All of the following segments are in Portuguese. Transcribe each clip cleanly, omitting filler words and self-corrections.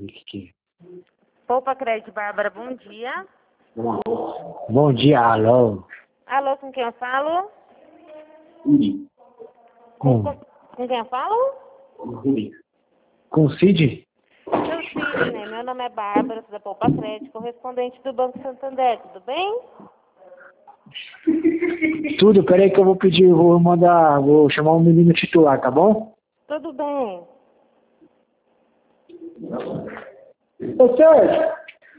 ver o que Poupa Crédito, Bárbara, bom dia. Bom dia, alô. Alô, com quem eu falo? Com Com quem eu falo? o Cid? Seu Sidney, meu nome é Bárbara, sou da Poupa Crédito, correspondente do Banco Santander, tudo bem? Tudo, peraí que eu vou chamar um menino titular, tá bom? Tudo bem. Ô, Sérgio.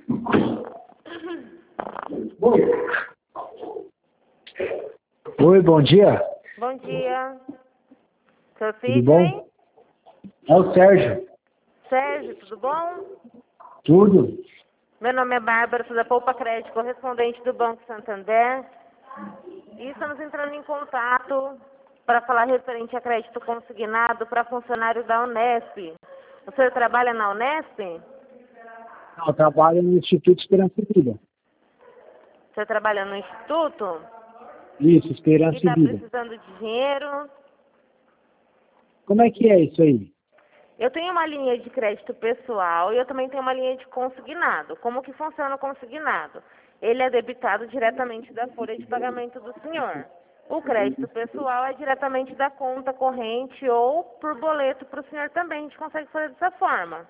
Oi, bom dia. Bom dia. Seu Tudo Sidney? bom? É o Sérgio. Sérgio, tudo bom? Tudo? Meu nome é Bárbara, sou da Poupa Crédito, correspondente do Banco Santander. E estamos entrando em contato para falar referente a crédito consignado para funcionários da Unesp. O senhor trabalha na Unesp? Não, eu trabalho no Instituto Esperança e Vida. O senhor trabalha no Instituto? Isso, E Esperança e está Vida. precisando de dinheiro? Como é que é isso aí? Eu tenho uma linha de crédito pessoal e eu também tenho uma linha de consignado. Como que funciona o consignado? Ele é debitado diretamente da folha de pagamento do senhor. O crédito pessoal é diretamente da conta corrente ou por boleto para o senhor também. A gente consegue fazer dessa forma.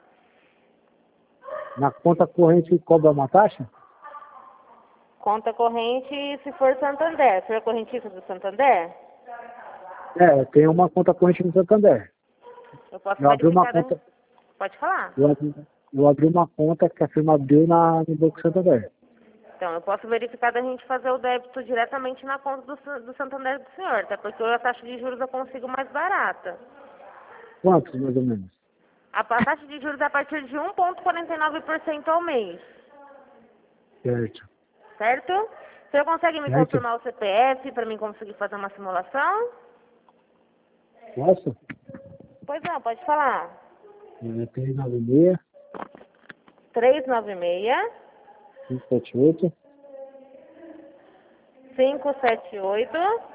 Na conta corrente cobra uma taxa? Conta corrente se for Santander. O senhor é correntista do Santander? É, eu tenho uma conta corrente no Santander. Eu posso Eu abri uma verificar. conta, Pode falar. eu abri uma conta que a firma abriu no Banco Santander. Então, eu posso verificar da gente fazer o débito diretamente na conta do Santander do senhor, até porque a taxa de juros eu consigo mais barata. Quantos, mais ou menos? A taxa de juros é a partir de 1,49% ao mês, Certo. certo? O senhor consegue me Certo? confirmar o CPF para mim conseguir fazer uma simulação? Posso? Pois não, pode falar. É 396 396 578 578